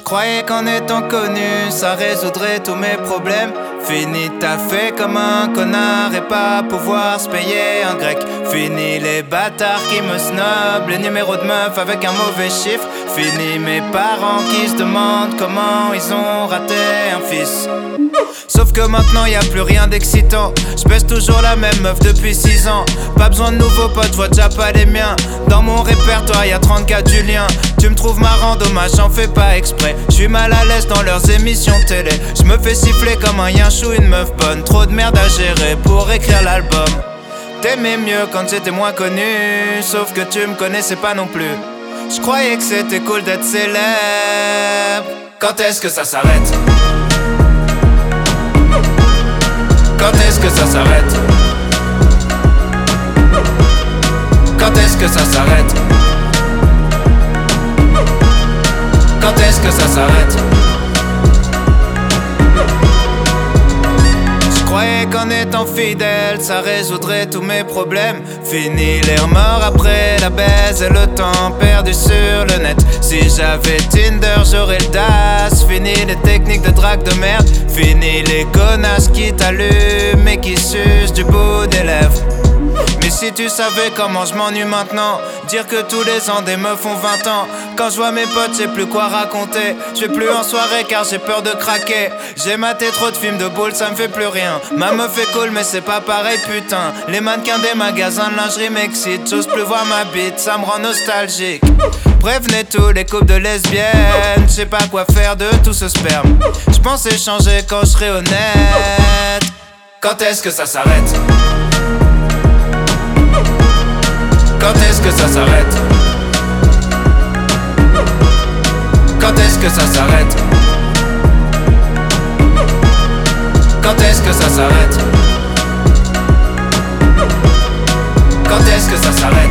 Croyais qu'en étant connu, ça résoudrait tous mes problèmes. Fini t'as fait comme un connard et pas pouvoir se payer un grec. Fini les bâtards qui me snobent, les numéros de meufs avec un mauvais chiffre. Fini mes parents qui se demandent comment ils ont raté un fils. Sauf que maintenant y'a plus rien d'excitant. J'pèse toujours la même meuf depuis 6 ans. Pas besoin de nouveaux potes, j'vois déjà pas les miens. Dans mon répertoire y'a 34 Julien. Tu me trouves marrant, dommage j'en fais pas exprès. J'suis mal à l'aise dans leurs émissions télé. J'me fais siffler comme un yinchou, une meuf bonne. Trop de merde à gérer pour écrire l'album. T'aimais mieux quand j'étais moins connu. Sauf que tu me connaissais pas non plus. J'croyais que c'était cool d'être célèbre. Quand est-ce que ça s'arrête? Quand est-ce que ça s'arrête? Quand est-ce que ça s'arrête? Quand est-ce que ça s'arrête? Je croyais qu'en étant fidèle, ça résoudrait tous mes problèmes. Fini les remords après la baise et le temps perdu sur le net. Si j'avais Tinder, j'aurais le DAS. Fini les techniques de drague de merde. Fini les connasses qui t'allument et qui sucent du bout des lèvres. Mais si tu savais comment je m'ennuie maintenant. Dire que tous les ans des meufs ont 20 ans. Quand je vois mes potes j'ai plus quoi raconter. Je vais plus en soirée car j'ai peur de craquer. J'ai maté trop de films de boules, ça me fait plus rien. Ma meuf est cool mais c'est pas pareil putain. Les mannequins des magasins de lingerie m'excitent. J'ose plus voir ma bite, ça me rend nostalgique. Prévenez tous les couples de lesbiennes. Je sais pas quoi faire de tout ce sperme. Je pensais changer quand je serais honnête. Quand est-ce que ça s'arrête? Quand est-ce que ça s'arrête? Quand est-ce que ça s'arrête? Quand est-ce que ça s'arrête? Quand est-ce que ça s'arrête?